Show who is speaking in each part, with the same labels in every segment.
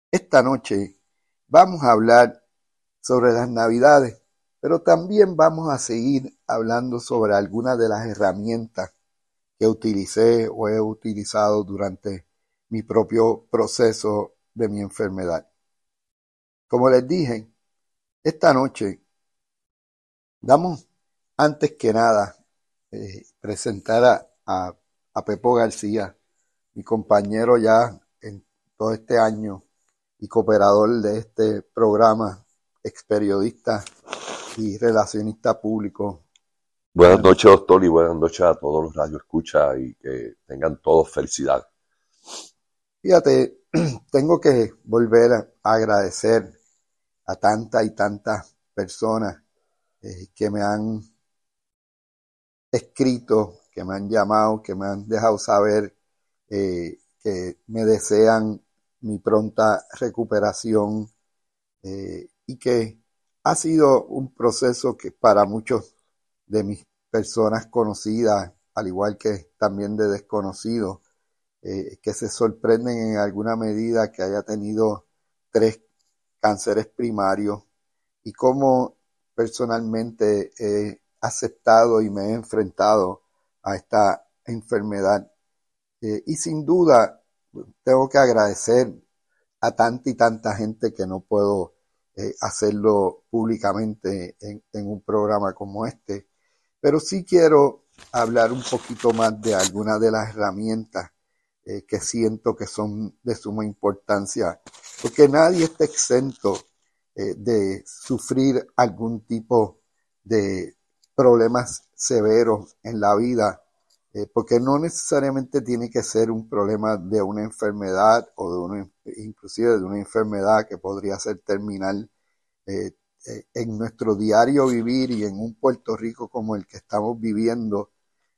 Speaker 1: Esta noche vamos a hablar sobre las Navidades, pero también vamos a seguir hablando sobre algunas de las herramientas que utilicé o he utilizado durante mi propio proceso de mi enfermedad. Como les dije, esta noche damos antes que nada presentar a Pepo García, mi compañero ya en todo este año y cooperador de este programa, experiodista y relacionista público.
Speaker 2: Buenas noches, doctor, y buenas noches a todos los radioescuchas y que tengan todos felicidad.
Speaker 1: Fíjate, tengo que volver a agradecer a tantas y tantas personas que me han escrito, que me han llamado, que me han dejado saber que me desean mi pronta recuperación y que ha sido un proceso que para muchos de mis personas conocidas, al igual que también de desconocidos, que se sorprenden en alguna medida que haya tenido 3 cánceres primarios y cómo personalmente he aceptado y me he enfrentado a esta enfermedad. Y sin duda tengo que agradecer a tanta y tanta gente que no puedo hacerlo públicamente en un programa como este, pero sí quiero hablar un poquito más de algunas de las herramientas que siento que son de suma importancia, porque nadie está exento de sufrir algún tipo de problemas severos en la vida, porque no necesariamente tiene que ser un problema de una enfermedad o de una, inclusive de una enfermedad que podría ser terminal. eh, en nuestro diario vivir y en un Puerto Rico como el que estamos viviendo,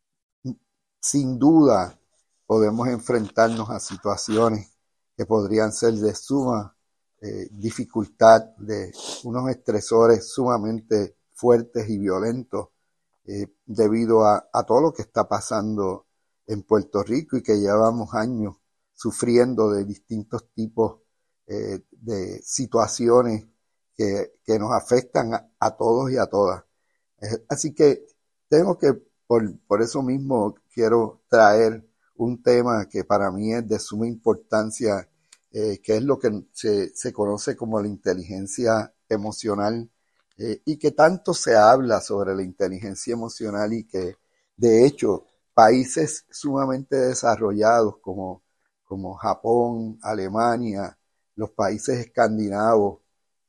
Speaker 1: sin duda podemos enfrentarnos a situaciones que podrían ser de suma dificultad, de unos estresores sumamente fuertes y violentos debido a todo lo que está pasando en Puerto Rico y que llevamos años sufriendo de distintos tipos de situaciones que nos afectan a todos y a todas. Así que tengo que, por eso mismo, quiero traer un tema que para mí es de suma importancia, que es lo que se conoce como la inteligencia emocional, y que tanto se habla sobre la inteligencia emocional y que, de hecho, países sumamente desarrollados como Japón, Alemania, los países escandinavos,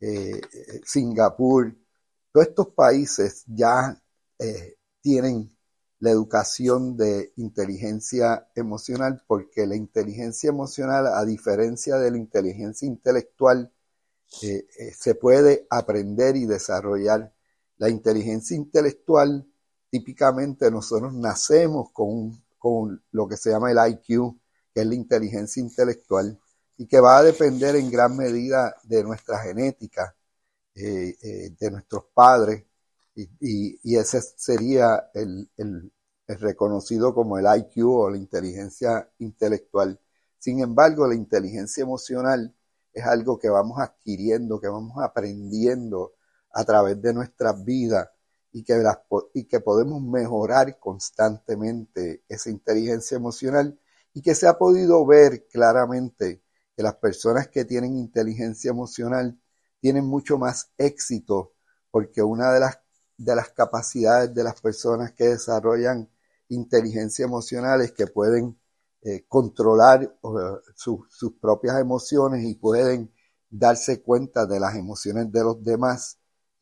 Speaker 1: Singapur, todos estos países ya tienen la educación de inteligencia emocional, porque la inteligencia emocional, a diferencia de la inteligencia intelectual, se puede aprender y desarrollar. La inteligencia intelectual, típicamente nosotros nacemos con lo que se llama el IQ, que es la inteligencia intelectual, y que va a depender en gran medida de nuestra genética, de nuestros padres, y ese sería el reconocido como el IQ o la inteligencia intelectual. Sin embargo, la inteligencia emocional es algo que vamos adquiriendo, que vamos aprendiendo a través de nuestras vidas y que podemos mejorar constantemente esa inteligencia emocional, y que se ha podido ver claramente que las personas que tienen inteligencia emocional tienen mucho más éxito, porque una de las capacidades de las personas que desarrollan inteligencia emocional es que pueden controlar sus propias emociones y pueden darse cuenta de las emociones de los demás,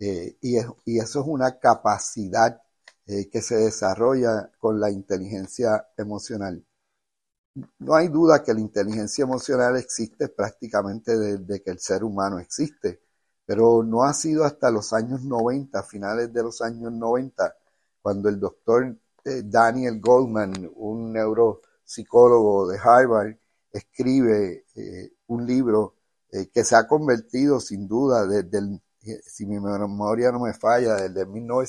Speaker 1: y eso es una capacidad que se desarrolla con la inteligencia emocional. No hay duda que la inteligencia emocional existe prácticamente desde que el ser humano existe, pero no ha sido hasta los años 90, finales de los años 90, cuando el doctor Daniel Goleman, un neuropsicólogo de Harvard, escribe un libro que se ha convertido sin duda si mi memoria no me falla, desde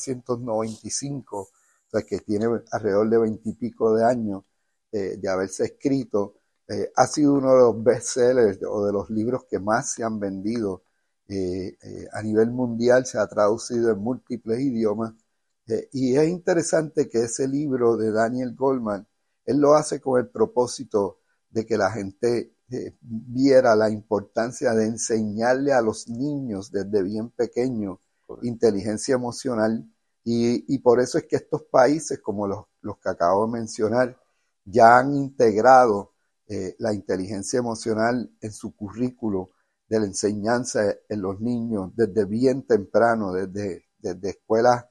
Speaker 1: 1995, o sea que tiene alrededor de 20 y pico de años de haberse escrito, ha sido uno de los bestsellers o de los libros que más se han vendido a nivel mundial, se ha traducido en múltiples idiomas. Y es interesante que ese libro de Daniel Goleman, él lo hace con el propósito de que la gente viera la importancia de enseñarle a los niños desde bien pequeños inteligencia emocional. Y por eso es que estos países, como los que acabo de mencionar, ya han integrado la inteligencia emocional en su currículo de la enseñanza en los niños desde bien temprano, desde escuelas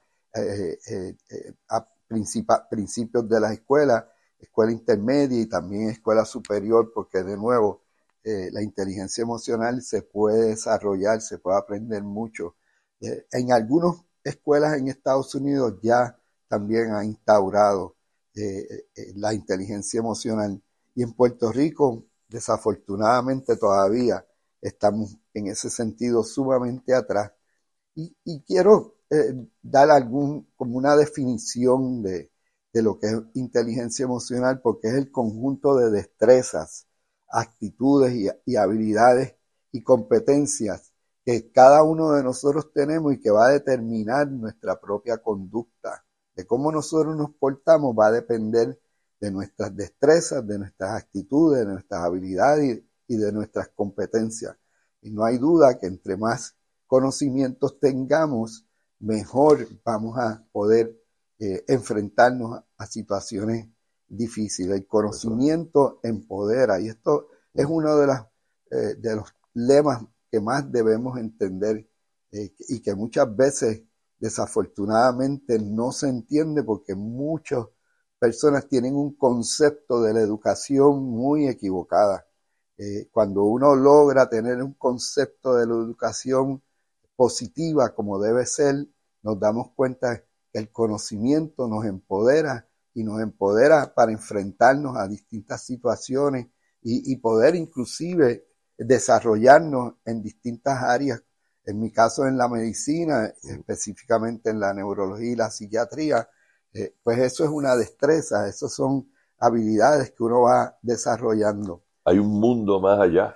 Speaker 1: a principios de la escuela intermedia y también escuela superior, porque de nuevo la inteligencia emocional se puede desarrollar, se puede aprender mucho. En algunas escuelas en Estados Unidos ya también ha instaurado la inteligencia emocional, y en Puerto Rico desafortunadamente todavía estamos en ese sentido sumamente atrás. Y quiero dar como una definición de lo que es inteligencia emocional, porque es el conjunto de destrezas, actitudes y habilidades y competencias que cada uno de nosotros tenemos y que va a determinar nuestra propia conducta. De cómo nosotros nos portamos va a depender de nuestras destrezas, de nuestras actitudes, de nuestras habilidades y de nuestras competencias. Y no hay duda que entre más conocimientos tengamos, mejor vamos a poder enfrentarnos a situaciones difíciles. El conocimiento empodera, y esto es uno de los lemas que más debemos entender y que muchas veces desafortunadamente no se entiende, porque muchas personas tienen un concepto de la educación muy equivocada. Cuando uno logra tener un concepto de la educación positiva como debe ser, nos damos cuenta que el conocimiento nos empodera, y nos empodera para enfrentarnos a distintas situaciones y poder inclusive desarrollarnos en distintas áreas. En mi caso, en la medicina, específicamente en la neurología y la psiquiatría, pues eso es una destreza, eso son habilidades que uno va desarrollando.
Speaker 2: Hay un mundo más allá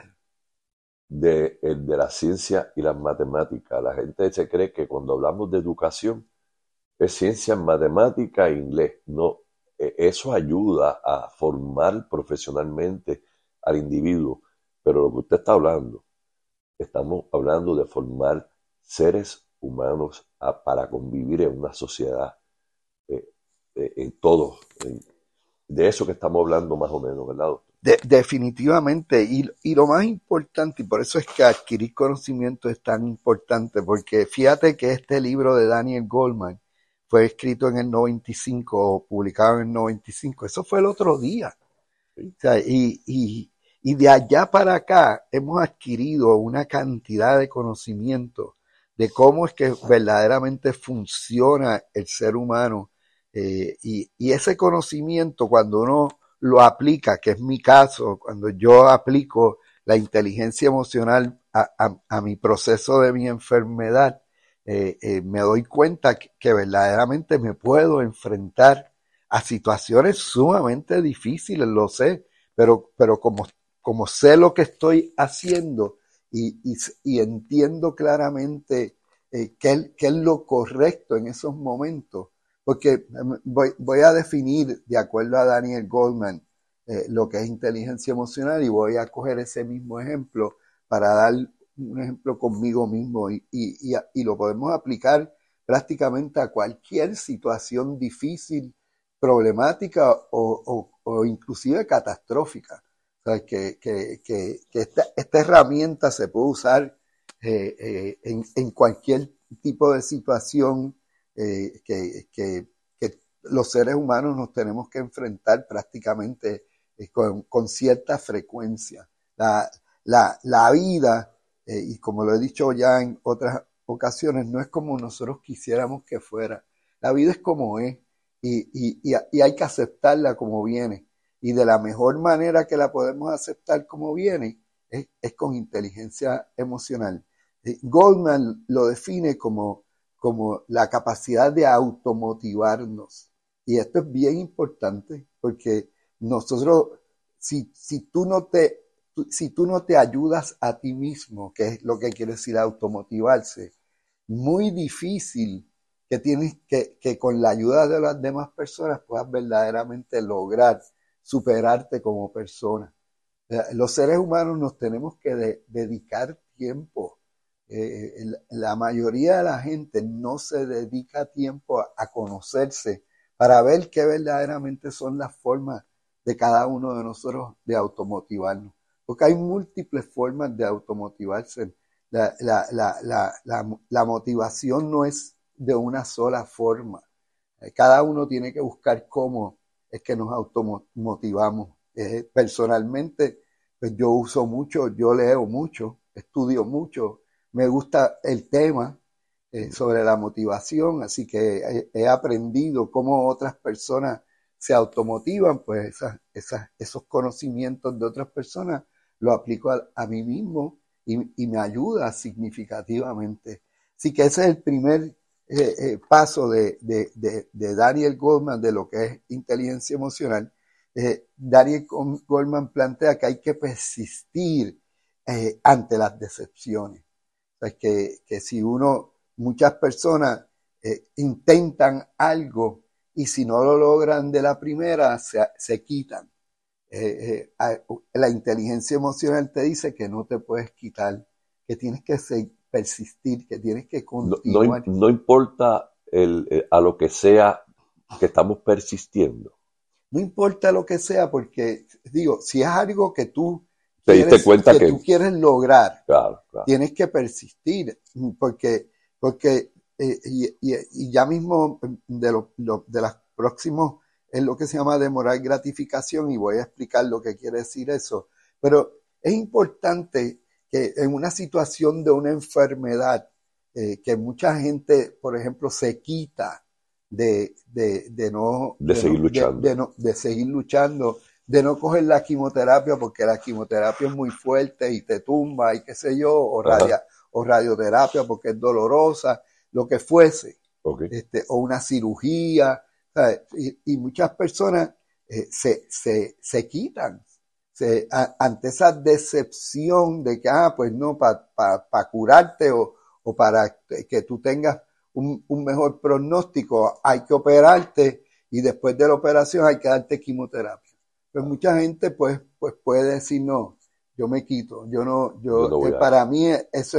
Speaker 2: de la ciencia y las matemáticas. La gente se cree que cuando hablamos de educación es ciencia, matemática e inglés. No, eso ayuda a formar profesionalmente al individuo. Pero lo que usted está hablando, estamos hablando de formar seres humanos para convivir en una sociedad, todos. De eso que estamos hablando más o menos, ¿verdad, doctor?
Speaker 1: Definitivamente, y lo más importante, y por eso es que adquirir conocimiento es tan importante, porque fíjate que este libro de Daniel Goleman fue escrito en el 95 o publicado en el 95, eso fue el otro día. O sea, y de allá para acá hemos adquirido una cantidad de conocimiento de cómo es que verdaderamente funciona el ser humano, y ese conocimiento, cuando uno lo aplica, que es mi caso, cuando yo aplico la inteligencia emocional a mi proceso de mi enfermedad, me doy cuenta que verdaderamente me puedo enfrentar a situaciones sumamente difíciles, lo sé, pero como sé lo que estoy haciendo y entiendo claramente qué es lo correcto en esos momentos, porque voy a definir, de acuerdo a Daniel Goleman, lo que es inteligencia emocional, y voy a coger ese mismo ejemplo para dar un ejemplo conmigo mismo, y lo podemos aplicar prácticamente a cualquier situación difícil, problemática o inclusive catastrófica. O sea, que esta herramienta se puede usar en cualquier tipo de situación que los seres humanos nos tenemos que enfrentar prácticamente con cierta frecuencia. La vida, y como lo he dicho ya en otras ocasiones, no es como nosotros quisiéramos que fuera. La vida es como es, y hay que aceptarla como viene. Y de la mejor manera que la podemos aceptar como viene es con inteligencia emocional. Goleman lo define como la capacidad de automotivarnos. Y esto es bien importante, porque nosotros si tú no te ayudas a ti mismo, que es lo que quiere decir automotivarse, muy difícil que tienes que con la ayuda de las demás personas puedas verdaderamente lograr superarte como persona. Los seres humanos nos tenemos que dedicar tiempo. La mayoría de la gente no se dedica tiempo a conocerse para ver qué verdaderamente son las formas de cada uno de nosotros de automotivarnos. Porque hay múltiples formas de automotivarse. La motivación no es de una sola forma. Cada uno tiene que buscar cómo es que nos automotivamos. Personalmente, pues yo uso mucho, yo leo mucho, estudio mucho, me gusta el tema sobre la motivación, así que he aprendido cómo otras personas se automotivan, pues esos conocimientos de otras personas los aplico a mí mismo y me ayuda significativamente. Así que ese es el primer paso de Daniel Goleman de lo que es inteligencia emocional. Daniel Goleman plantea que hay que persistir ante las decepciones. O sea, que si muchas personas intentan algo y si no lo logran de la primera, se quitan. La inteligencia emocional te dice que no te puedes quitar, que tienes que persistir, que tienes que continuar.
Speaker 2: No importa a lo que sea que estamos persistiendo.
Speaker 1: No importa lo que sea, porque digo, si es algo que tú
Speaker 2: te diste cuenta que
Speaker 1: tú quieres lograr,
Speaker 2: claro.
Speaker 1: Tienes que persistir, porque y ya mismo de las próximos es lo que se llama demorar gratificación y voy a explicar lo que quiere decir eso. Pero es importante que en una situación de una enfermedad, que mucha gente, por ejemplo, se quita de seguir luchando, de no coger la quimioterapia porque la quimioterapia es muy fuerte y te tumba y qué sé yo, o radioterapia porque es dolorosa, lo que fuese,
Speaker 2: okay.
Speaker 1: O una cirugía, ¿sabes? Y muchas personas se quitan ante esa decepción de que, pues no, para curarte o para que tú tengas un mejor pronóstico, hay que operarte y después de la operación hay que darte quimioterapia. Pues mucha gente pues puede decir no, yo me quito, para mí eso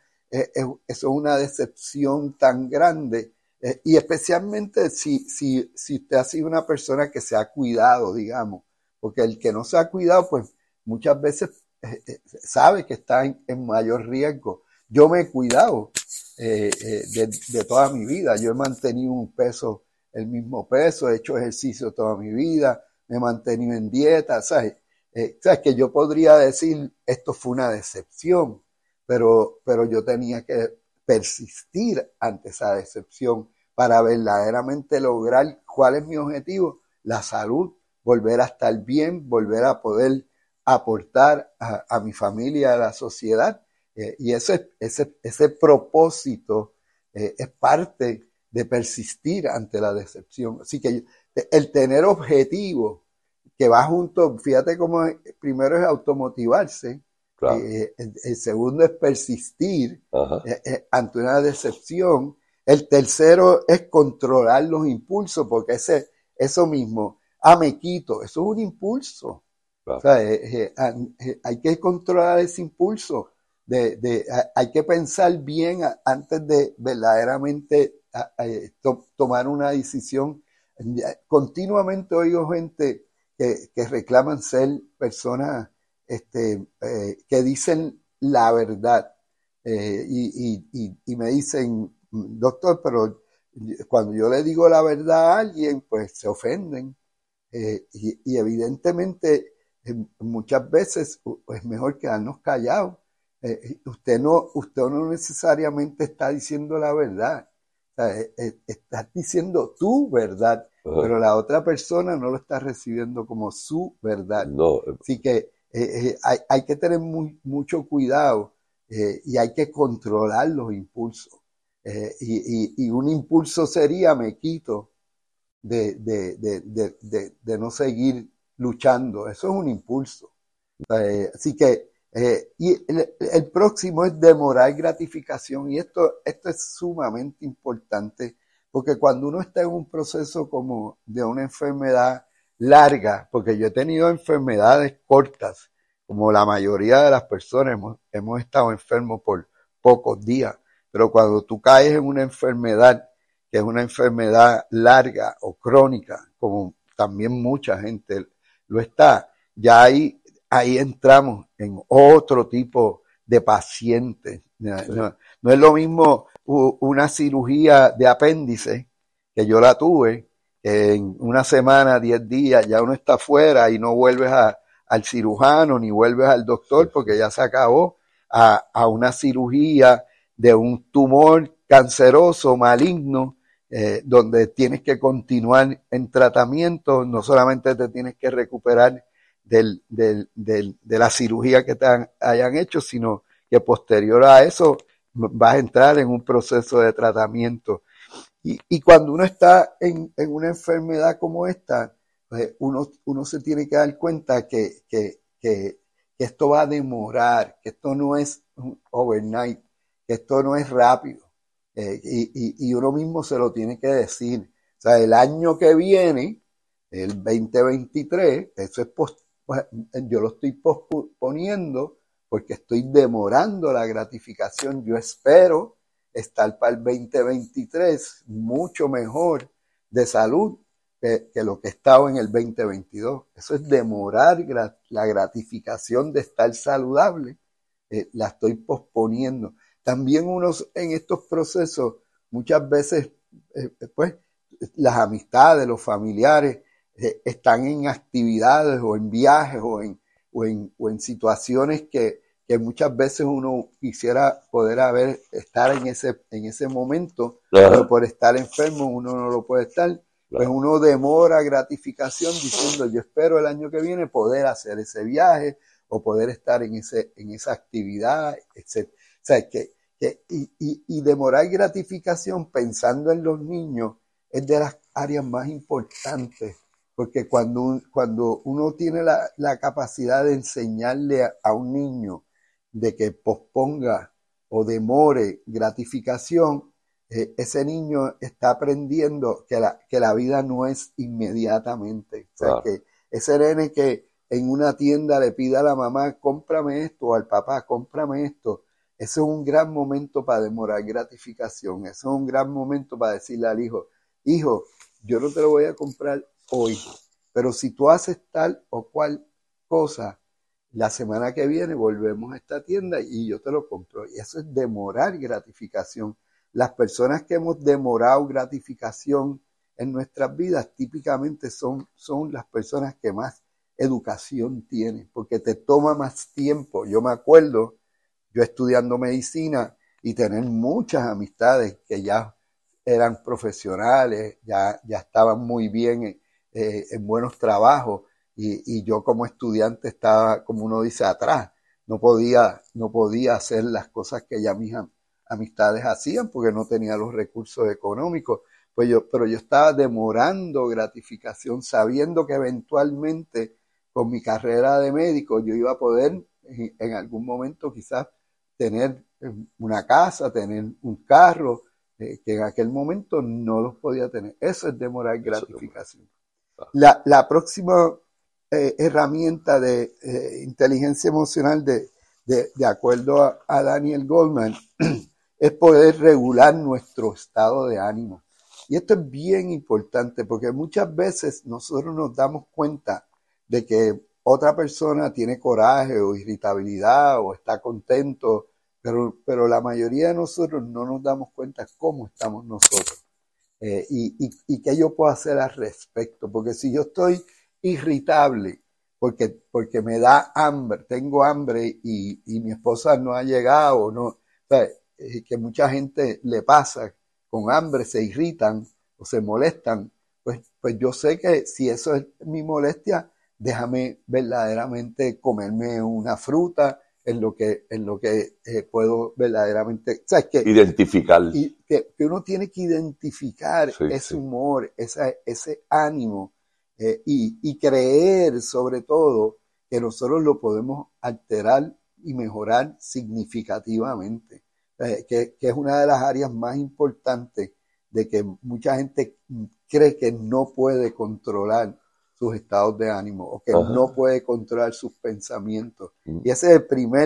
Speaker 1: es una decepción tan grande, y especialmente si usted ha sido una persona que se ha cuidado, digamos, porque el que no se ha cuidado pues muchas veces sabe que está en mayor riesgo. Yo me he cuidado de toda mi vida, yo he mantenido el mismo peso, he hecho ejercicio toda mi vida, me he mantenido en dieta, ¿sabes? ¿Sabes? Que yo podría decir, esto fue una decepción, pero yo tenía que persistir ante esa decepción para verdaderamente lograr cuál es mi objetivo, la salud, volver a estar bien, volver a poder aportar a mi familia, a la sociedad, y ese propósito es parte de persistir ante la decepción. Así que el tener objetivos que va junto, fíjate cómo primero es automotivarse,
Speaker 2: claro.
Speaker 1: El segundo es persistir ante una decepción, el tercero es controlar los impulsos, porque eso mismo, me quito, eso es un impulso. Claro. O sea, hay que controlar ese impulso, hay que pensar bien antes de verdaderamente tomar una decisión. Continuamente oigo gente que reclaman ser personas que dicen la verdad, y me dicen, doctor, pero cuando yo le digo la verdad a alguien, pues se ofenden, y evidentemente muchas veces es mejor quedarnos callados. Usted no necesariamente está diciendo la verdad, o sea, estás diciendo tu verdad, pero la otra persona no lo está recibiendo como su verdad.
Speaker 2: No.
Speaker 1: Así que hay que tener mucho cuidado, y hay que controlar los impulsos. Y un impulso sería, me quito de no seguir luchando. Eso es un impulso. Así que, y el próximo es demorar gratificación. Y esto es sumamente importante, porque cuando uno está en un proceso como de una enfermedad larga, porque yo he tenido enfermedades cortas, como la mayoría de las personas hemos estado enfermos por pocos días, pero cuando tú caes en una enfermedad que es una enfermedad larga o crónica, como también mucha gente lo está, ya ahí entramos en otro tipo de pacientes. No es lo mismo una cirugía de apéndice, que yo la tuve, que en una semana, 10 días, ya uno está fuera y no vuelves al cirujano ni vuelves al doctor porque ya se acabó, a una cirugía de un tumor canceroso, maligno, donde tienes que continuar en tratamiento, no solamente te tienes que recuperar de la cirugía que te hayan hecho, sino que posterior a eso vas a entrar en un proceso de tratamiento. Y cuando uno está en una enfermedad como esta, pues uno se tiene que dar cuenta que esto va a demorar, que esto no es un overnight, que esto no es rápido. Y uno mismo se lo tiene que decir. O sea, el año que viene, el 2023, eso es yo lo estoy posponiendo porque estoy demorando la gratificación. Yo espero estar para el 2023 mucho mejor de salud que lo que estaba en el 2022. Eso es demorar la gratificación de estar saludable. La estoy posponiendo. También unos en estos procesos, muchas veces, pues, las amistades, los familiares, están en actividades o en viajes o en situaciones que muchas veces uno quisiera poder estar en ese momento, pero por estar enfermo uno no lo puede estar. Pues uno demora gratificación diciendo, yo espero el año que viene poder hacer ese viaje o poder estar en esa actividad, etc. O sea, y demorar gratificación pensando en los niños es de las áreas más importantes, porque cuando uno tiene la capacidad de enseñarle a un niño de que posponga o demore gratificación, ese niño está aprendiendo que la vida no es inmediatamente. O sea, que ese nene que en una tienda le pide a la mamá, cómprame esto, o al papá, cómprame esto, ese es un gran momento para demorar gratificación. Ese es un gran momento para decirle al hijo, hijo, yo no te lo voy a comprar hoy, pero si tú haces tal o cual cosa, la semana que viene volvemos a esta tienda y yo te lo compro. Y eso es demorar gratificación. Las personas que hemos demorado gratificación en nuestras vidas típicamente son las personas que más educación tienen, porque te toma más tiempo. Yo me acuerdo, yo estudiando medicina y tener muchas amistades que ya eran profesionales, ya estaban muy bien en buenos trabajos, y yo como estudiante estaba, como uno dice, atrás. No podía hacer las cosas que ya mis amistades hacían porque no tenía los recursos económicos. Pero yo estaba demorando gratificación, sabiendo que eventualmente con mi carrera de médico yo iba a poder en algún momento quizás tener una casa, tener un carro, que en aquel momento no los podía tener. Eso es demorar gratificación. La próxima herramienta de inteligencia emocional de acuerdo a Daniel Goleman es poder regular nuestro estado de ánimo. Y esto es bien importante porque muchas veces nosotros nos damos cuenta de que otra persona tiene coraje o irritabilidad o está contento, pero la mayoría de nosotros no nos damos cuenta cómo estamos nosotros y qué yo puedo hacer al respecto. Porque si yo estoy irritable porque me da hambre, tengo hambre y mi esposa no ha llegado, no, o sea, que mucha gente le pasa con hambre, se irritan o se molestan, pues yo sé que si eso es mi molestia, déjame verdaderamente comerme una fruta en lo que puedo verdaderamente, ¿sabes qué?
Speaker 2: Identificar.
Speaker 1: Y que uno tiene que identificar ese humor, ese ánimo y creer sobre todo que nosotros lo podemos alterar y mejorar significativamente, que es una de las áreas más importantes de que mucha gente cree que no puede controlar sus estados de ánimo o que no puede controlar sus pensamientos. Y ese es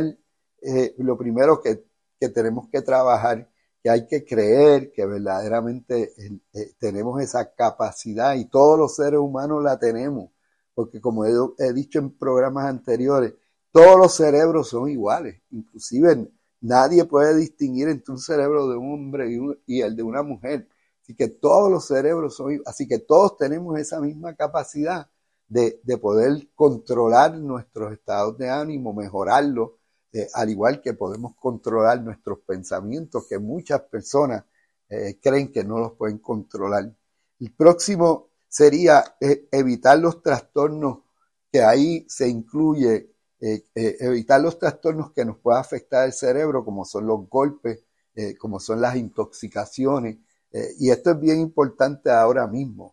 Speaker 1: lo primero que tenemos que trabajar, que hay que creer que verdaderamente tenemos esa capacidad y todos los seres humanos la tenemos, porque como he dicho en programas anteriores, todos los cerebros son iguales, inclusive nadie puede distinguir entre un cerebro de un hombre y el de una mujer. Así que todos los cerebros son iguales, así que todos tenemos esa misma capacidad de poder controlar nuestros estados de ánimo, mejorarlos, al igual que podemos controlar nuestros pensamientos, que muchas personas creen que no los pueden controlar. El próximo sería evitar los trastornos, que ahí se incluye evitar los trastornos que nos pueda afectar el cerebro, como son los golpes, como son las intoxicaciones, y esto es bien importante ahora mismo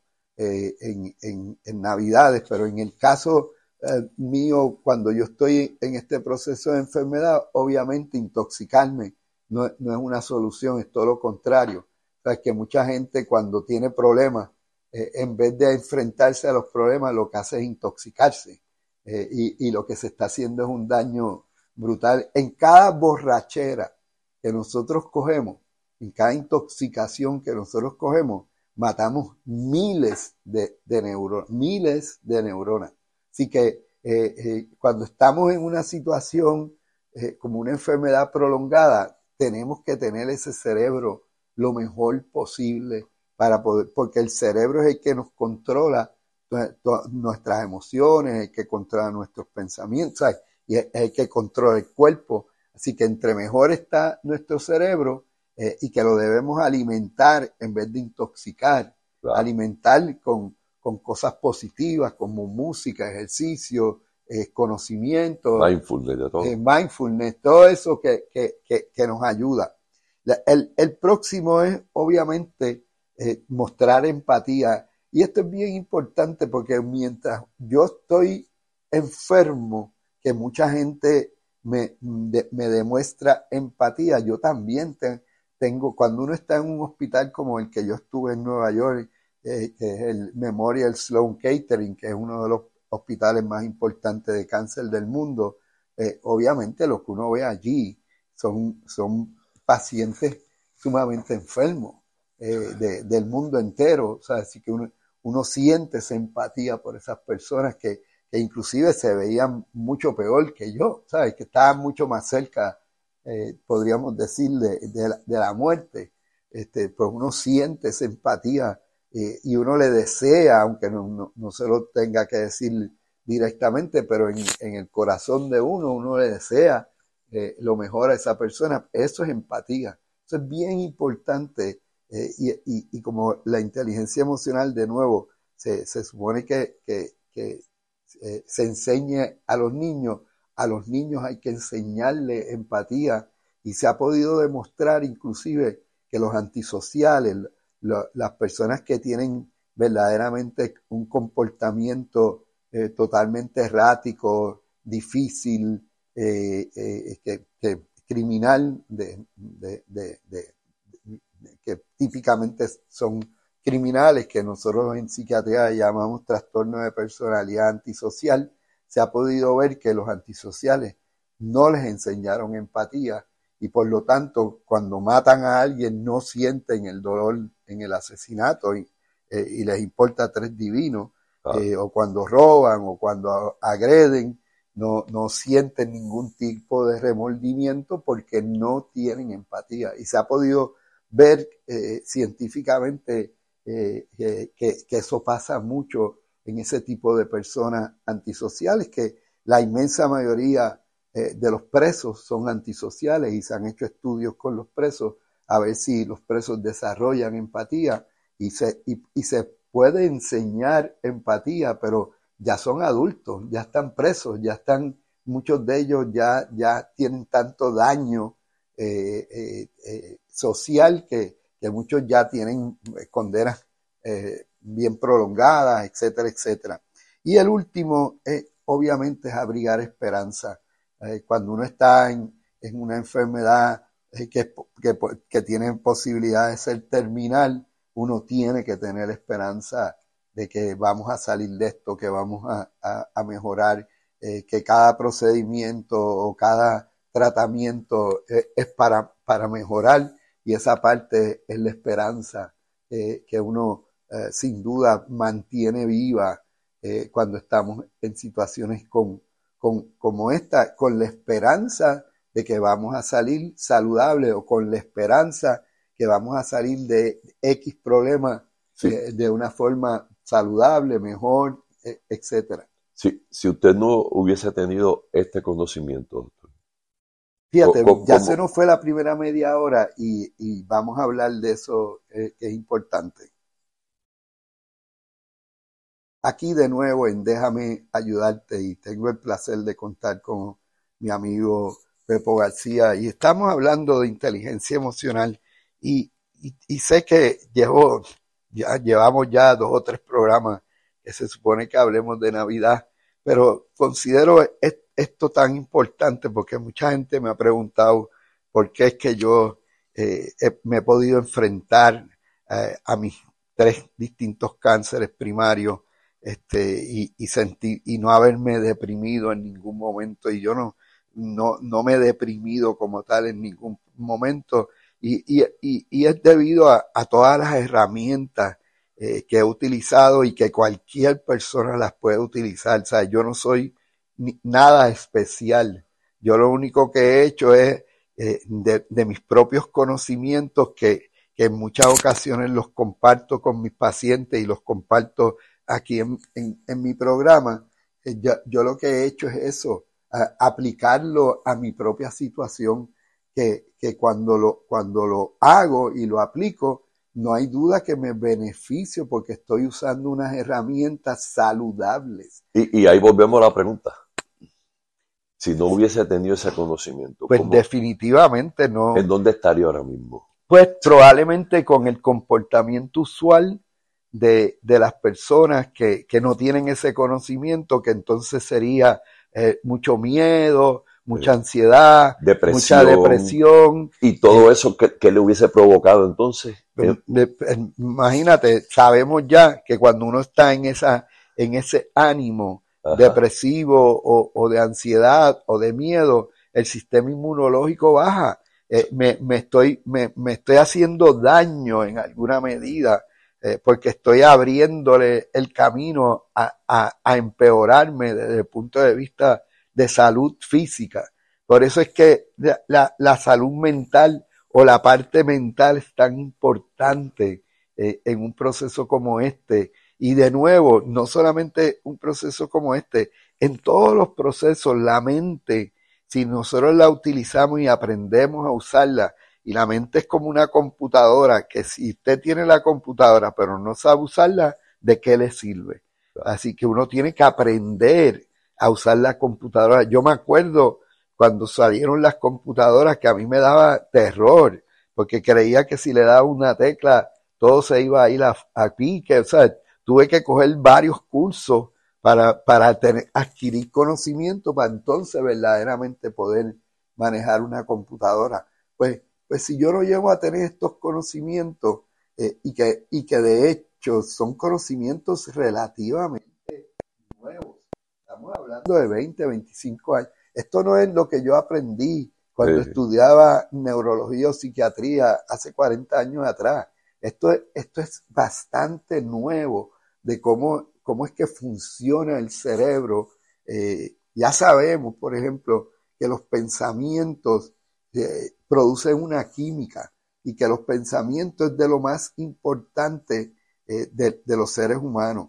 Speaker 1: en Navidades, pero en el caso mío, cuando yo estoy en este proceso de enfermedad, obviamente intoxicarme no es una solución, es todo lo contrario. O sea, es que mucha gente cuando tiene problemas, en vez de enfrentarse a los problemas, lo que hace es intoxicarse. Y lo que se está haciendo es un daño brutal. En cada borrachera que nosotros cogemos, en cada intoxicación que nosotros cogemos, matamos miles de neuronas. Así que cuando estamos en una situación como una enfermedad prolongada, tenemos que tener ese cerebro lo mejor posible para poder, porque el cerebro es el que nos controla nuestras emociones, el que controla nuestros pensamientos, ¿sabes? Y es el que controla el cuerpo. Así que entre mejor está nuestro cerebro y que lo debemos alimentar en vez de intoxicar, claro. Alimentar con cosas positivas como música, ejercicio, conocimiento, mindfulness, todo eso que nos ayuda. El próximo es obviamente mostrar empatía. Y esto es bien importante porque mientras yo estoy enfermo, que mucha gente me demuestra empatía, yo también tengo, cuando uno está en un hospital como el que yo estuve en Nueva York, que es el Memorial Sloan Kettering, que es uno de los hospitales más importantes de cáncer del mundo, obviamente lo que uno ve allí son pacientes sumamente enfermos del mundo entero. O sea, así que uno siente esa empatía por esas personas que inclusive se veían mucho peor que yo, ¿sabes? Que estaban mucho más cerca, podríamos decir, de la muerte. Pues uno siente esa empatía y uno le desea, aunque no se lo tenga que decir directamente, pero en el corazón de uno le desea lo mejor a esa persona. Eso es empatía. Eso es bien importante. Y como la inteligencia emocional, de nuevo, se supone que se enseñe a los niños hay que enseñarle empatía, y se ha podido demostrar inclusive que los antisociales, las personas que tienen verdaderamente un comportamiento totalmente errático, difícil, criminal, que típicamente son criminales, que nosotros en psiquiatría llamamos trastorno de personalidad antisocial, se ha podido ver que los antisociales no les enseñaron empatía y por lo tanto cuando matan a alguien no sienten el dolor en el asesinato y les importa tres divinos, o cuando roban o cuando agreden no sienten ningún tipo de remordimiento porque no tienen empatía, y se ha podido ver científicamente que eso pasa mucho en ese tipo de personas antisociales, que la inmensa mayoría de los presos son antisociales, y se han hecho estudios con los presos a ver si los presos desarrollan empatía, y se puede enseñar empatía, pero ya son adultos, ya están presos, muchos de ellos ya tienen tanto daño social que muchos ya tienen condenas bien prolongadas, etcétera, etcétera. Y el último, obviamente, es abrigar esperanza. Cuando uno está en una enfermedad que tiene posibilidad de ser terminal, uno tiene que tener esperanza de que vamos a salir de esto, que vamos a mejorar, que cada procedimiento o cada tratamiento es para mejorar, y esa parte es la esperanza que uno sin duda mantiene viva cuando estamos en situaciones como esta, con la esperanza de que vamos a salir saludables, o con la esperanza que vamos a salir de X problema de una forma saludable, mejor, etcétera.
Speaker 2: Sí, si usted no hubiese tenido este conocimiento, doctor.
Speaker 1: Fíjate, ya se nos fue la primera media hora y vamos a hablar de eso que es importante. Aquí de nuevo en Déjame Ayudarte, y tengo el placer de contar con mi amigo Pepo García, y estamos hablando de inteligencia emocional, y sé que llevamos ya 2 o 3 programas que se supone que hablemos de Navidad, pero considero esto tan importante porque mucha gente me ha preguntado por qué es que yo me he podido enfrentar a mis 3 distintos cánceres primarios, y no haberme deprimido en ningún momento, y yo no me he deprimido como tal en ningún momento, y es debido a todas las herramientas que he utilizado y que cualquier persona las puede utilizar. O sea, yo no soy nada especial. Yo lo único que he hecho es de mis propios conocimientos, que en muchas ocasiones los comparto con mis pacientes y los comparto aquí en mi programa. Yo lo que he hecho es eso, aplicarlo a mi propia situación, que cuando lo hago y lo aplico, no hay duda que me beneficio porque estoy usando unas herramientas saludables.
Speaker 2: Y ahí volvemos a la pregunta. Si no hubiese tenido ese conocimiento,
Speaker 1: pues definitivamente no.
Speaker 2: ¿En dónde estaría ahora mismo?
Speaker 1: Pues probablemente con el comportamiento usual de las personas que no tienen ese conocimiento, que entonces sería mucho miedo, mucha ansiedad, mucha depresión.
Speaker 2: Y todo eso que le hubiese provocado entonces.
Speaker 1: Imagínate, sabemos ya que cuando uno está en ese ánimo depresivo o de ansiedad o de miedo, el sistema inmunológico baja. Me estoy haciendo daño en alguna medida, porque estoy abriéndole el camino a empeorarme desde el punto de vista de salud física. Por eso es que la salud mental o la parte mental es tan importante en un proceso como este. Y de nuevo, no solamente un proceso como este, en todos los procesos, la mente, si nosotros la utilizamos y aprendemos a usarla, y la mente es como una computadora, que si usted tiene la computadora pero no sabe usarla, ¿de qué le sirve? Así que uno tiene que aprender a usar la computadora. Yo me acuerdo cuando salieron las computadoras que a mí me daba terror, porque creía que si le daba una tecla todo se iba a ir a pique. O sea, tuve que coger varios cursos para adquirir conocimiento, para entonces verdaderamente poder manejar una computadora. Pues si yo no llego a tener estos conocimientos, y que de hecho son conocimientos relativamente nuevos, estamos hablando de 20, 25 años. Esto no es lo que yo aprendí cuando estudiaba neurología o psiquiatría hace 40 años atrás. Esto es bastante nuevo de cómo es que funciona el cerebro. Ya sabemos, por ejemplo, que los pensamientos producen una química, y que los pensamientos es de lo más importante de los seres humanos.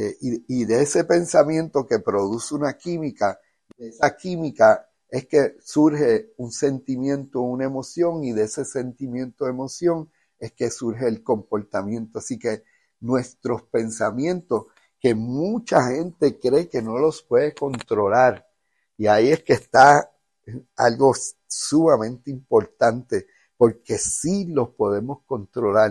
Speaker 1: Y de ese pensamiento que produce una química, de esa química es que surge un sentimiento, una emoción, y de ese sentimiento, emoción, es que surge el comportamiento. Así que nuestros pensamientos, que mucha gente cree que no los puede controlar, y ahí es que está algo sumamente importante, porque sí los podemos controlar.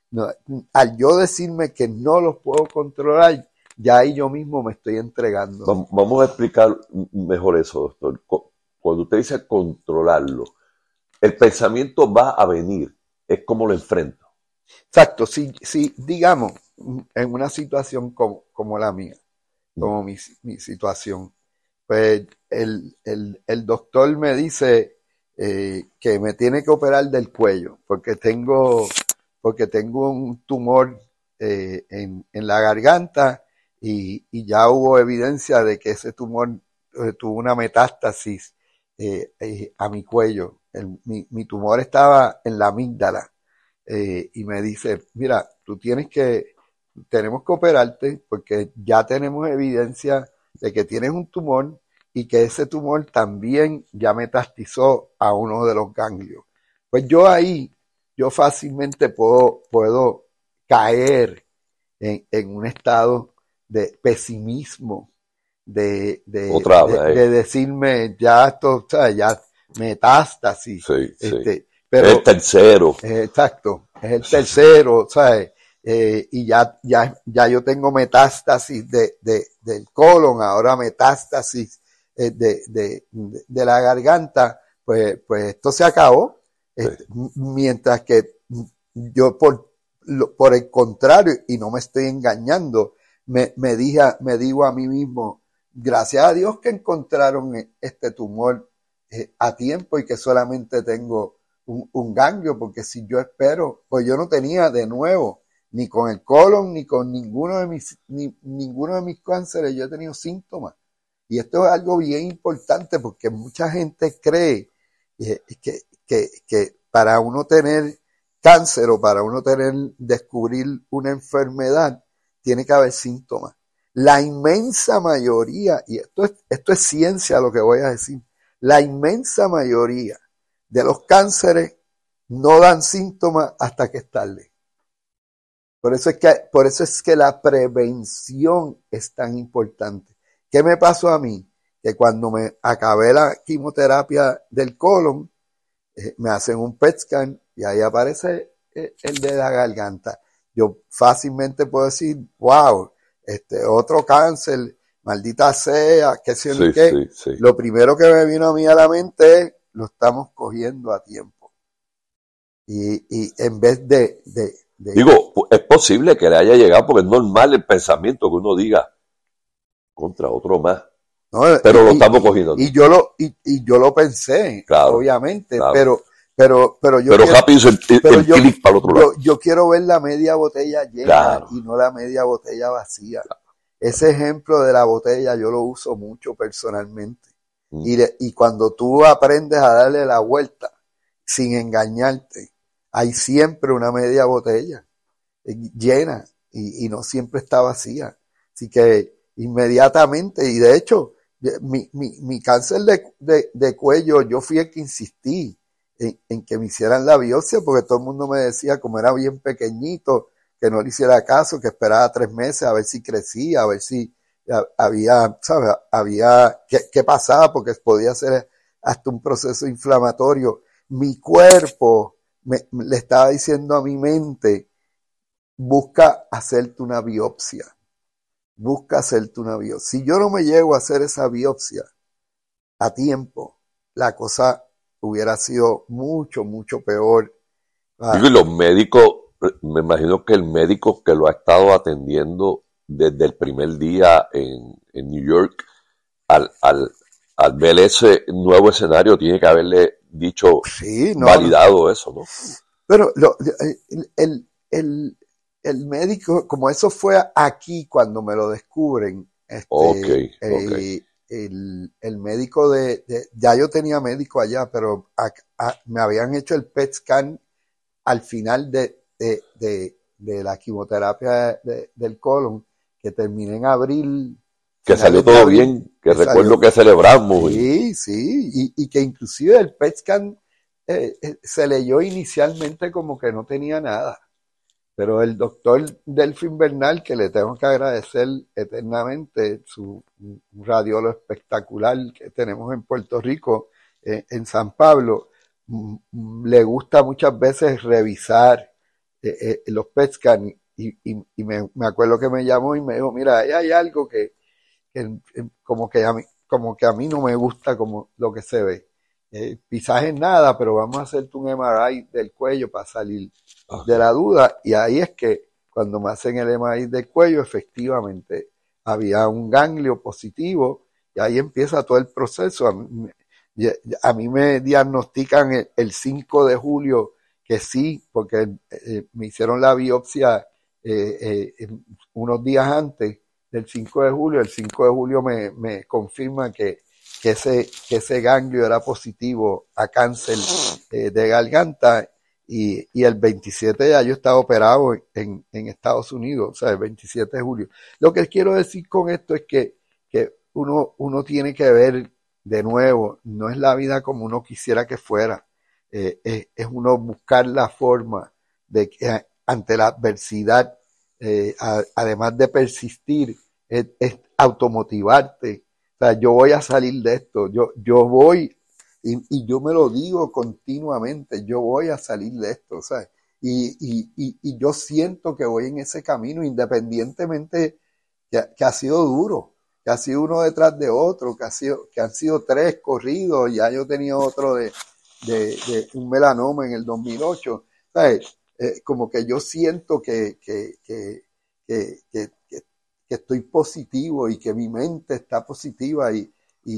Speaker 1: no, al yo decirme que no los puedo controlar, ya ahí yo mismo me estoy entregando.
Speaker 2: Vamos a explicar mejor eso, doctor. Cuando usted dice controlarlo, el pensamiento va a venir, es como lo enfrento.
Speaker 1: Exacto, si digamos, en una situación como la mía, como mi situación, pues el doctor me dice que me tiene que operar del cuello porque tengo un tumor en la garganta y ya hubo evidencia de que ese tumor tuvo una metástasis a mi cuello. Mi tumor estaba en la amígdala y me dice, mira, tenemos que operarte porque ya tenemos evidencia de que tienes un tumor y que ese tumor también ya metastizó a uno de los ganglios. Pues yo fácilmente puedo caer en un estado de pesimismo, de decirme ya esto, o sea, ya metástasis.
Speaker 2: Sí.
Speaker 1: Pero,
Speaker 2: el tercero.
Speaker 1: Exacto, es el tercero, ¿sabes? Y ya yo tengo metástasis del colon, ahora metástasis de la garganta, pues esto se acabó.
Speaker 2: Sí.
Speaker 1: Mientras que yo por el contrario, y no me estoy engañando, me digo a mí mismo, gracias a Dios que encontraron este tumor a tiempo y que solamente tengo un ganglio, porque si yo espero, pues yo no tenía de nuevo, ni con el colon, ni con ninguno de mis cánceres, yo he tenido síntomas. Y esto es algo bien importante porque mucha gente cree que para uno tener cáncer o para uno descubrir una enfermedad, tiene que haber síntomas. La inmensa mayoría, y esto es ciencia lo que voy a decir, la inmensa mayoría de los cánceres no dan síntomas hasta que es tarde. Por eso es que la prevención es tan importante. ¿Qué me pasó a mí? Que cuando me acabé la quimioterapia del colon, me hacen un PET scan y ahí aparece el de la garganta. Yo fácilmente puedo decir, wow, otro cáncer, maldita sea, qué sé yo qué.
Speaker 2: Sí.
Speaker 1: Lo primero que me vino a mí a la mente es, lo estamos cogiendo a tiempo. Y en vez de
Speaker 2: Digo, es posible que le haya llegado porque es normal el pensamiento que uno diga contra otro más.
Speaker 1: ¿no?
Speaker 2: Pero lo estamos cogiendo.
Speaker 1: Y yo lo pensé,
Speaker 2: claro,
Speaker 1: obviamente,
Speaker 2: claro.
Speaker 1: pero
Speaker 2: rápido hizo el clic para el otro lado.
Speaker 1: Yo quiero ver la media botella llena
Speaker 2: claro.
Speaker 1: y no la media botella vacía. Claro. Ese ejemplo de la botella yo lo uso mucho personalmente. Y cuando tú aprendes a darle la vuelta sin engañarte, hay siempre una media botella llena y no siempre está vacía. Así que inmediatamente, y de hecho, mi cáncer de cuello, yo fui el que insistí en que me hicieran la biopsia, porque todo el mundo me decía, como era bien pequeñito, que no le hiciera caso, que esperaba 3 meses a ver si crecía, a ver si había, ¿sabes? ¿Qué pasaba? Porque podía ser hasta un proceso inflamatorio. Mi cuerpo le estaba diciendo a mi mente, busca hacerte una biopsia. Si yo no me llego a hacer esa biopsia a tiempo, la cosa hubiera sido mucho, mucho peor.
Speaker 2: Digo, y los médicos, me imagino que el médico que lo ha estado atendiendo desde el primer día en New York, al ver ese nuevo escenario, tiene que haberle dicho, validado eso, ¿no?
Speaker 1: Pero el médico, como eso fue aquí cuando me lo descubren, el médico ya yo tenía médico allá, pero me habían hecho el PET scan al final de la quimioterapia del colon, que terminé en abril.
Speaker 2: Que salió todo bien, que recuerdo que celebramos.
Speaker 1: Sí, y que inclusive el PET scan se leyó inicialmente como que no tenía nada. Pero el doctor Delfín Bernal, que le tengo que agradecer eternamente, su radiólogo espectacular que tenemos en Puerto Rico, en San Pablo, le gusta muchas veces revisar los PET scan y me acuerdo que me llamó y me dijo, mira, hay algo que como que a mí no me gusta como lo que se ve. Quizás es nada, pero vamos a hacerte un MRI del cuello para salir de la duda. Y ahí es que cuando me hacen el MRI del cuello, efectivamente había un ganglio positivo y ahí empieza todo el proceso. A mí me diagnostican el 5 de julio que sí, porque me hicieron la biopsia unos días antes del 5 de julio. El 5 de julio me confirma que ese ganglio era positivo a cáncer de garganta y el 27 ya yo estaba operado en Estados Unidos, o sea, el 27 de julio. Lo que quiero decir con esto es que uno tiene que ver de nuevo, no es la vida como uno quisiera que fuera, es uno buscar la forma de que ante la adversidad, además de persistir, es automotivarte. O sea, yo voy a salir de esto, yo voy, y yo me lo digo continuamente, yo voy a salir de esto, ¿sabes? Y yo siento que voy en ese camino, independientemente que ha sido duro, que ha sido uno detrás de otro, que han sido 3 corridos, ya yo tenía otro de un melanoma en el 2008, ¿sabes? Como que yo siento que estoy positivo y que mi mente está positiva y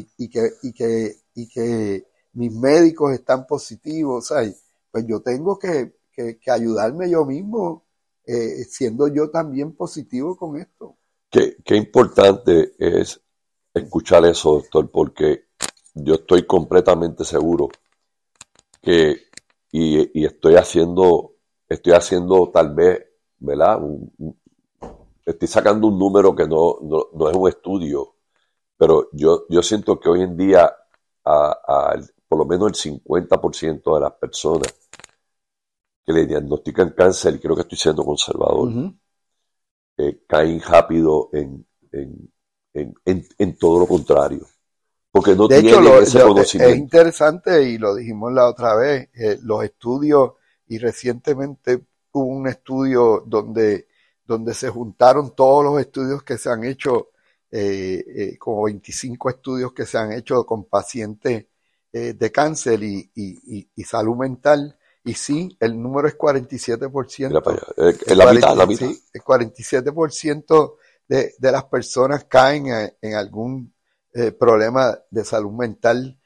Speaker 1: que mis médicos están positivos, ¿sabes? Pues yo tengo que ayudarme yo mismo, siendo yo también positivo con esto.
Speaker 2: Qué importante es escuchar eso, doctor, porque yo estoy completamente seguro que, y estoy haciendo tal vez, ¿verdad? Estoy sacando un número que no es un estudio, pero yo siento que hoy en día por lo menos el 50% de las personas que le diagnostican cáncer, y creo que estoy siendo conservador, caen rápido en todo lo contrario, porque no tienen ese conocimiento.
Speaker 1: Es interesante, y lo dijimos la otra vez, los estudios, y recientemente hubo un estudio donde se juntaron todos los estudios que se han hecho, como 25 estudios que se han hecho con pacientes de cáncer y salud mental, y sí, el número es 47%.
Speaker 2: Mira para allá. La mitad.
Speaker 1: Sí, el 47% de las personas caen en algún problema de salud mental.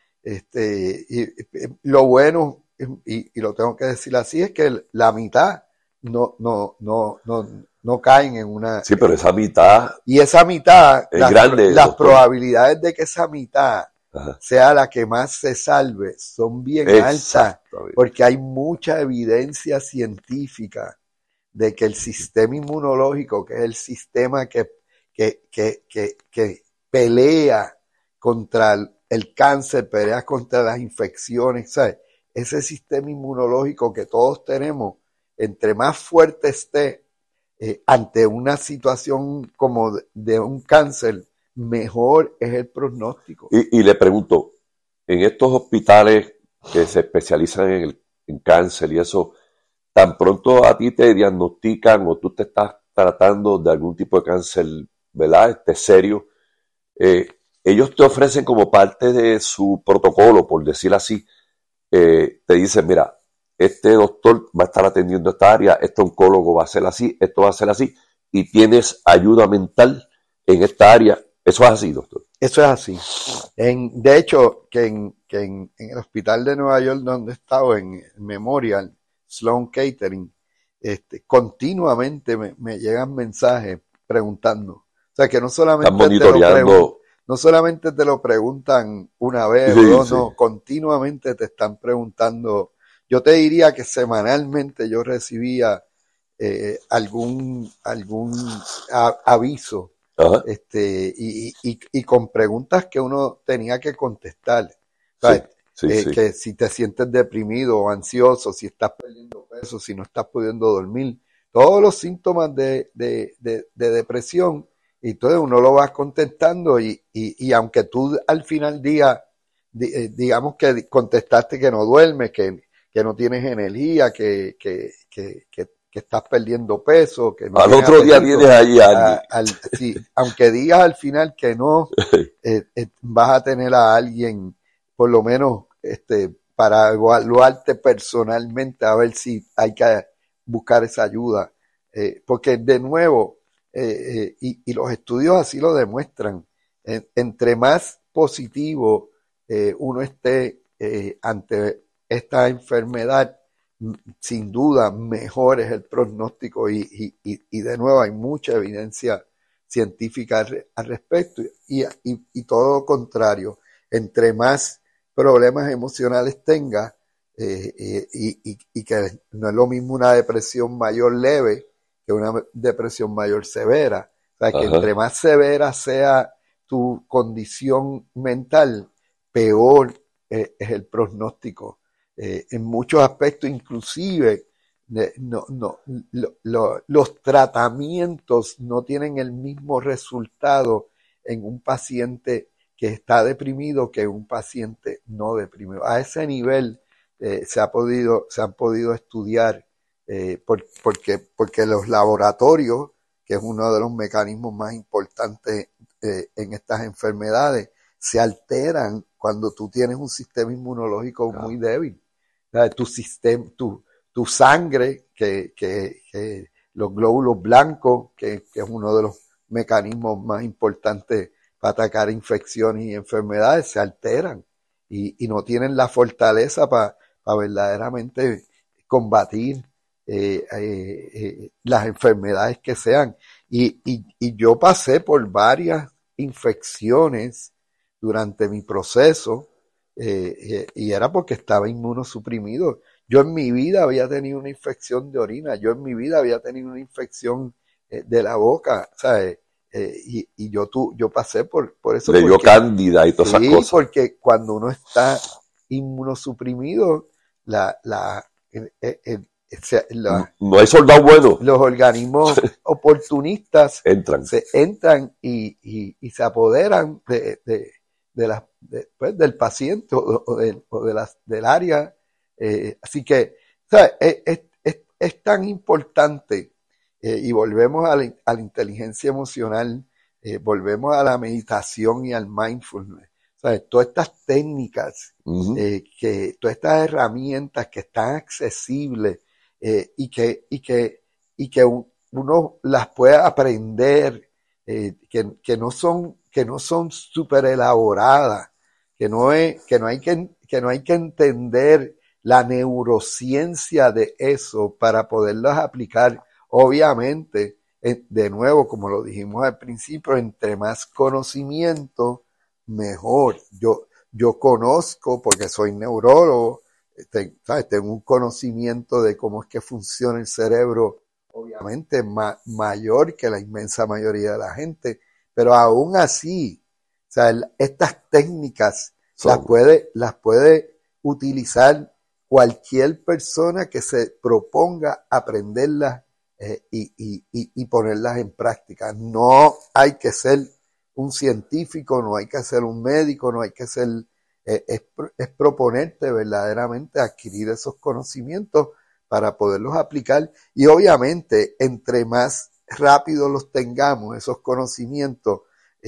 Speaker 1: Lo bueno, y lo tengo que decir así, es que la mitad no caen en una...
Speaker 2: Sí, pero esa mitad...
Speaker 1: Y esa mitad, las probabilidades de que esa mitad sea la que más se salve son bien altas, porque hay mucha evidencia científica de que el sistema inmunológico, que es el sistema que pelea contra el cáncer, pelea contra las infecciones, ¿sabes? Ese sistema inmunológico que todos tenemos, entre más fuerte esté ante una situación como de un cáncer, mejor es el pronóstico.
Speaker 2: Y le pregunto, en estos hospitales que se especializan en cáncer y eso, tan pronto a ti te diagnostican o tú te estás tratando de algún tipo de cáncer, ¿verdad? Serio, ellos te ofrecen como parte de su protocolo, por decir así, te dicen, mira, este doctor va a estar atendiendo esta área, este oncólogo va a ser así, esto va a ser así, y tienes ayuda mental en esta área. ¿Eso es así, doctor?
Speaker 1: Eso es así. De hecho, que en el hospital de Nueva York donde he estado, en Memorial Sloan Kettering, continuamente me llegan mensajes preguntando. O sea, que no solamente te lo preguntan una vez o dos, no, continuamente te están preguntando. Yo te diría que semanalmente yo recibía algún aviso, y con preguntas que uno tenía que contestar. Que si te sientes deprimido o ansioso, si estás perdiendo peso, si no estás pudiendo dormir, todos los síntomas de depresión, y entonces uno lo va contestando y aunque tú al final del día, digamos que contestaste que no duermes, que no tienes energía, que que estás perdiendo peso, que no
Speaker 2: al
Speaker 1: tienes
Speaker 2: otro día
Speaker 1: apetito,
Speaker 2: tienes allí a alguien.
Speaker 1: sí, aunque digas al final que no, vas a tener a alguien, por lo menos, para evaluarte personalmente, a ver si hay que buscar esa ayuda. Porque de nuevo, y los estudios así lo demuestran, entre más positivo uno esté ante esta enfermedad, sin duda mejor es el pronóstico y de nuevo hay mucha evidencia científica al respecto y todo lo contrario, entre más problemas emocionales tenga y que no es lo mismo una depresión mayor leve que una depresión mayor severa, o sea que entre más severa sea tu condición mental, peor es el pronóstico. En muchos aspectos, inclusive los tratamientos no tienen el mismo resultado en un paciente que está deprimido que en un paciente no deprimido. A ese nivel se han podido estudiar porque los laboratorios, que es uno de los mecanismos más importantes en estas enfermedades, se alteran cuando tú tienes un sistema inmunológico muy débil. Tu sangre, que los glóbulos blancos, que es uno de los mecanismos más importantes para atacar infecciones y enfermedades, se alteran y no tienen la fortaleza para verdaderamente combatir las enfermedades que sean. Y yo pasé por varias infecciones durante mi proceso y era porque estaba inmunosuprimido. Yo en mi vida había tenido una infección de orina, yo en mi vida había tenido una infección de la boca, ¿sabes? Y yo pasé por eso.
Speaker 2: Le dio cándida y todas esas cosas.
Speaker 1: Sí, porque cuando uno está inmunosuprimido,
Speaker 2: no hay soldado bueno.
Speaker 1: Los organismos oportunistas
Speaker 2: entran
Speaker 1: y se apoderan del paciente del área. Así que, ¿sabes? Es tan importante, y volvemos a la inteligencia emocional, volvemos a la meditación y al mindfulness. ¿Sabes? Todas estas técnicas, todas estas herramientas que están accesibles y que uno las puede aprender, que no son súper elaboradas, que no hay que entender la neurociencia de eso para poderlas aplicar. Obviamente, de nuevo, como lo dijimos al principio, entre más conocimiento, mejor. Yo conozco, porque soy neurólogo, ¿sabes? Tengo un conocimiento de cómo es que funciona el cerebro, obviamente mayor que la inmensa mayoría de la gente, pero aún así, o sea, estas técnicas las puede utilizar cualquier persona que se proponga aprenderlas y ponerlas en práctica. No hay que ser un científico, no hay que ser un médico, no hay que ser, es proponerte verdaderamente adquirir esos conocimientos para poderlos aplicar. Y obviamente, entre más rápido los tengamos, esos conocimientos,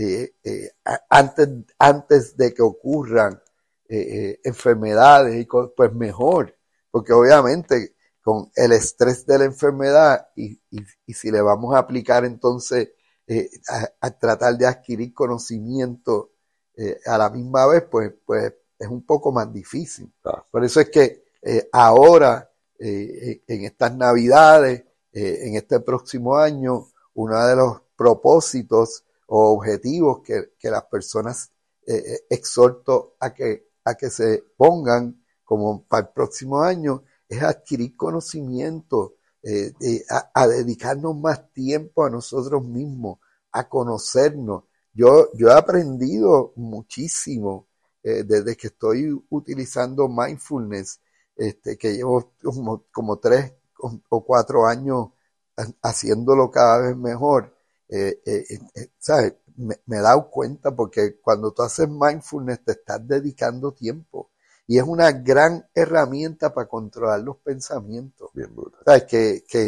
Speaker 1: antes de que ocurran enfermedades, pues mejor, porque obviamente con el estrés de la enfermedad y si le vamos a aplicar entonces a tratar de adquirir conocimiento a la misma vez, pues es un poco más difícil. Por eso es que ahora, en estas Navidades, en este próximo año, uno de los propósitos o objetivos que las personas exhorto a que se pongan como para el próximo año es adquirir conocimiento, a dedicarnos más tiempo a nosotros mismos, a conocernos. Yo he aprendido muchísimo desde que estoy utilizando mindfulness, que llevo como 3 o 4 años haciéndolo cada vez mejor. ¿Sabes? Me he dado cuenta porque cuando tú haces mindfulness te estás dedicando tiempo y es una gran herramienta para controlar los pensamientos.
Speaker 2: Bien brutal.
Speaker 1: ¿Sabes?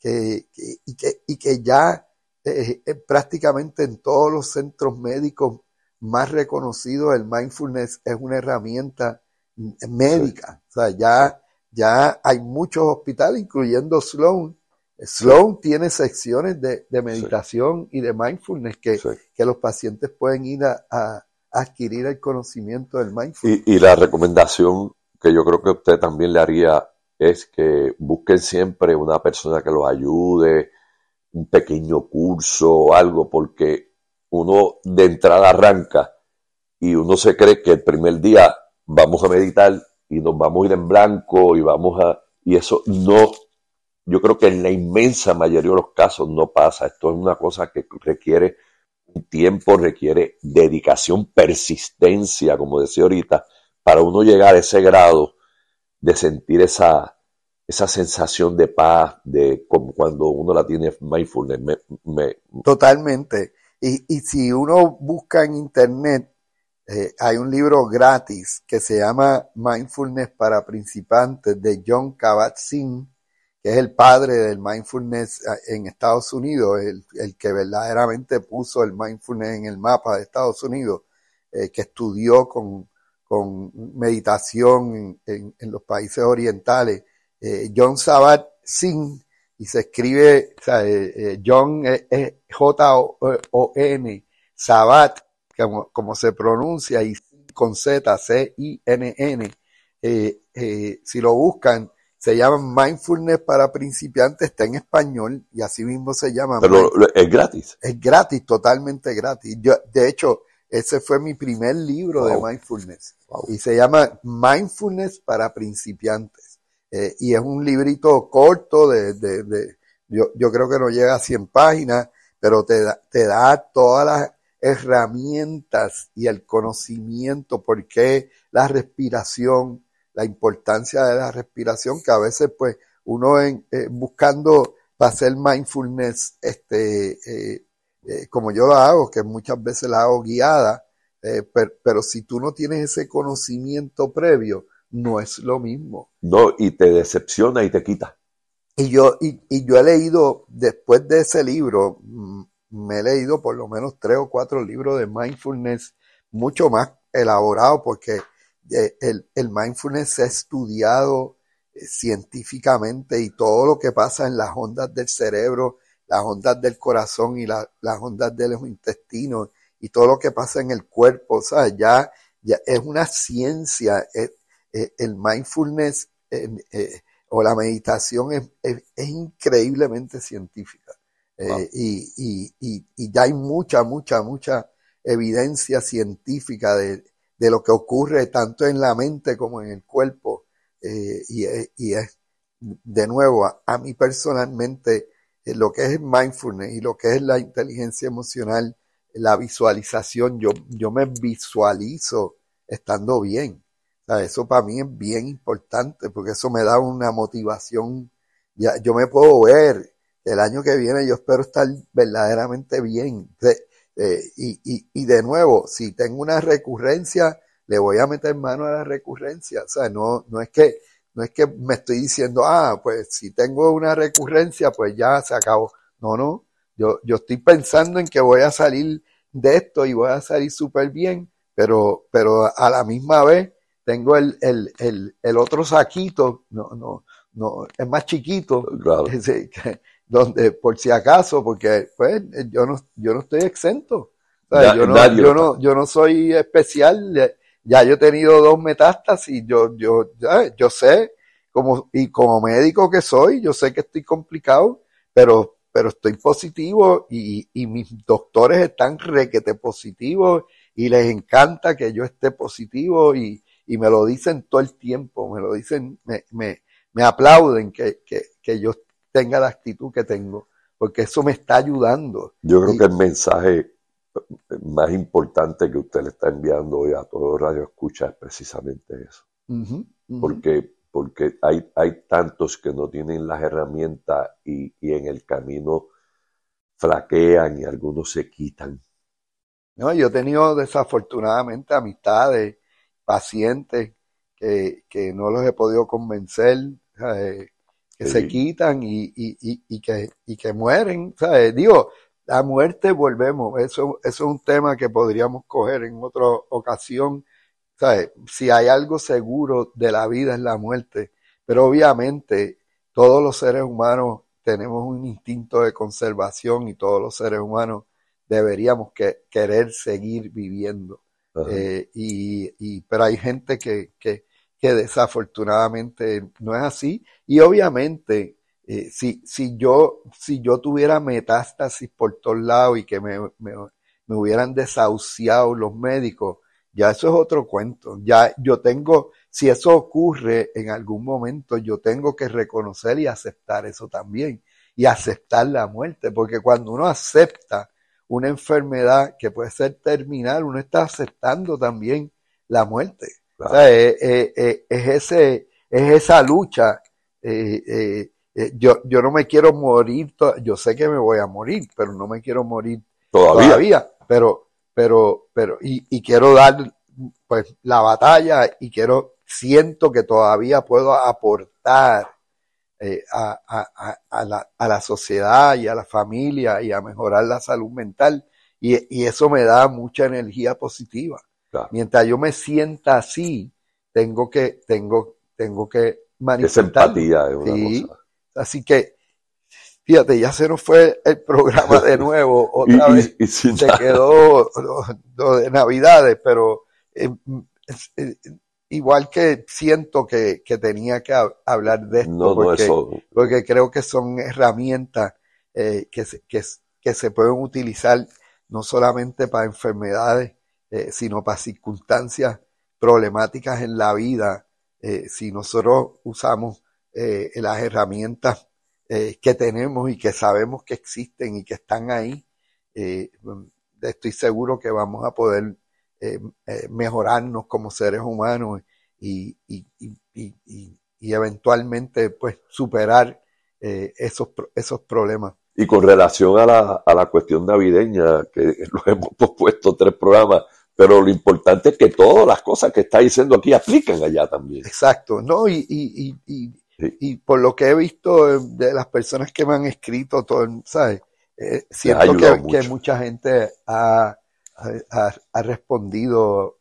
Speaker 1: y que ya prácticamente en todos los centros médicos más reconocidos el mindfulness es una herramienta médica. Sí. O sea, ya hay muchos hospitales, incluyendo Sloan. Sloan tiene secciones de meditación y de mindfulness que los pacientes pueden ir a adquirir el conocimiento del mindfulness.
Speaker 2: Y la recomendación que yo creo que usted también le haría es que busquen siempre una persona que los ayude, un pequeño curso o algo, porque uno de entrada arranca y uno se cree que el primer día vamos a meditar y nos vamos a ir en blanco y eso no, yo creo que en la inmensa mayoría de los casos no pasa. Esto es una cosa que requiere un tiempo, requiere dedicación, persistencia, como decía ahorita, para uno llegar a ese grado de sentir esa sensación de paz, de como cuando uno la tiene mindfulness.
Speaker 1: Totalmente. Y si uno busca en internet, hay un libro gratis que se llama Mindfulness para principiantes de Jon Kabat-Zinn, que es el padre del mindfulness en Estados Unidos, el que verdaderamente puso el mindfulness en el mapa de Estados Unidos, que estudió con meditación en los países orientales. Jon Kabat-Zinn, y se escribe, o sea, Jon es Jon, Sabat, como se pronuncia, y con Z, Cinn, si lo buscan, se llama Mindfulness para principiantes, está en español, y así mismo se llama.
Speaker 2: Pero es gratis.
Speaker 1: Es gratis, totalmente gratis. De hecho, ese fue mi primer libro de mindfulness, y se llama Mindfulness para principiantes. Y es un librito corto yo creo que no llega a 100 páginas, pero te da todas las herramientas y el conocimiento, por qué la respiración, la importancia de la respiración, que a veces pues uno buscando para hacer mindfulness, como yo lo hago, que muchas veces la hago guiada, pero si tú no tienes ese conocimiento previo, no es lo mismo.
Speaker 2: No, y te decepciona y te quita.
Speaker 1: Y yo he leído, después de ese libro, me he leído por lo menos 3 o 4 libros de mindfulness, mucho más elaborados, porque el mindfulness se ha estudiado científicamente, y todo lo que pasa en las ondas del cerebro, las ondas del corazón y las ondas de los intestinos, y todo lo que pasa en el cuerpo, ¿sabes? Ya es una ciencia. El mindfulness o la meditación es increíblemente científica. Wow. Y ya hay mucha evidencia científica de lo que ocurre tanto en la mente como en el cuerpo. Y es, de nuevo, a mí personalmente, lo que es el mindfulness y lo que es la inteligencia emocional, la visualización, yo me visualizo estando bien. O sea, eso para mí es bien importante, porque eso me da una motivación. Ya, yo me puedo ver el año que viene, yo espero estar verdaderamente bien. Y de nuevo, si tengo una recurrencia, le voy a meter mano a la recurrencia. O sea, no es que me estoy diciendo, pues si tengo una recurrencia, pues ya se acabó. No, yo estoy pensando en que voy a salir de esto y voy a salir súper bien, pero a la misma vez tengo el otro saquito, no, es más chiquito,
Speaker 2: claro.
Speaker 1: donde por si acaso, porque pues yo no estoy exento. Yo no soy especial. Ya yo he tenido 2 metástasis, yo sé, como médico que soy, yo sé que estoy complicado, pero estoy positivo, y mis doctores están requete positivos, y les encanta que yo esté positivo, y me lo dicen todo el tiempo, me lo dicen, me aplauden que yo tenga la actitud que tengo, porque eso me está ayudando.
Speaker 2: Yo creo que el mensaje más importante que usted le está enviando hoy a todos los radioescuchas es precisamente eso. Porque hay tantos que no tienen las herramientas y en el camino flaquean y algunos se quitan.
Speaker 1: No, yo he tenido desafortunadamente amistades, pacientes que no los he podido convencer, que se quitan y que mueren, ¿sabes? Digo, la muerte volvemos, eso es un tema que podríamos coger en otra ocasión, ¿sabes? Si hay algo seguro de la vida es la muerte, pero obviamente todos los seres humanos tenemos un instinto de conservación y todos los seres humanos deberíamos querer seguir viviendo. Pero hay gente que desafortunadamente no es así. Y obviamente, si yo tuviera metástasis por todos lados y que me hubieran desahuciado los médicos, ya eso es otro cuento. Ya yo si eso ocurre en algún momento, yo tengo que reconocer y aceptar eso también. Y aceptar la muerte, porque cuando uno acepta una enfermedad que puede ser terminal, uno está aceptando también la muerte. Claro. O sea, es esa lucha. Yo no me quiero morir, yo sé que me voy a morir, pero no me quiero morir todavía. Pero quiero dar pues la batalla y siento que todavía puedo aportar a la sociedad y a la familia y a mejorar la salud mental y eso me da mucha energía positiva. Claro. Mientras yo me sienta así, tengo que manifestar.
Speaker 2: Esa empatía es una cosa.
Speaker 1: Así que, fíjate, ya se nos fue el programa de nuevo, otra vez se quedó lo de Navidades, pero igual que siento que tenía que hablar de esto porque creo que son herramientas que se pueden utilizar no solamente para enfermedades, sino para circunstancias problemáticas en la vida. Si nosotros usamos las herramientas que tenemos y que sabemos que existen y que están ahí, estoy seguro que vamos a poder mejorarnos como seres humanos y eventualmente pues superar esos problemas.
Speaker 2: Y con relación a la cuestión navideña, que lo hemos propuesto 3 programas, pero lo importante es que todas las cosas que está diciendo aquí aplican allá también.
Speaker 1: Exacto, ¿no? Y por lo que he visto de las personas que me han escrito, ¿sabes? Siento que mucha gente ha respondido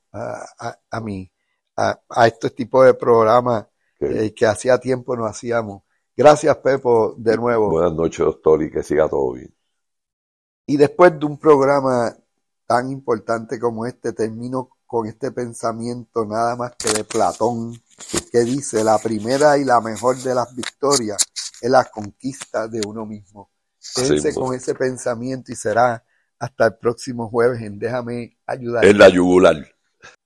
Speaker 1: a este tipo de programas que hacía tiempo no hacíamos. Gracias, Pepo, de nuevo.
Speaker 2: Buenas noches, doctor, y que siga todo bien.
Speaker 1: Y después de un programa tan importante como este, termino con este pensamiento nada más que de Platón, que dice: la primera y la mejor de las victorias es la conquista de uno mismo. Quédense con ese pensamiento y será hasta el próximo jueves en Déjame Ayudar.
Speaker 2: En la yugular.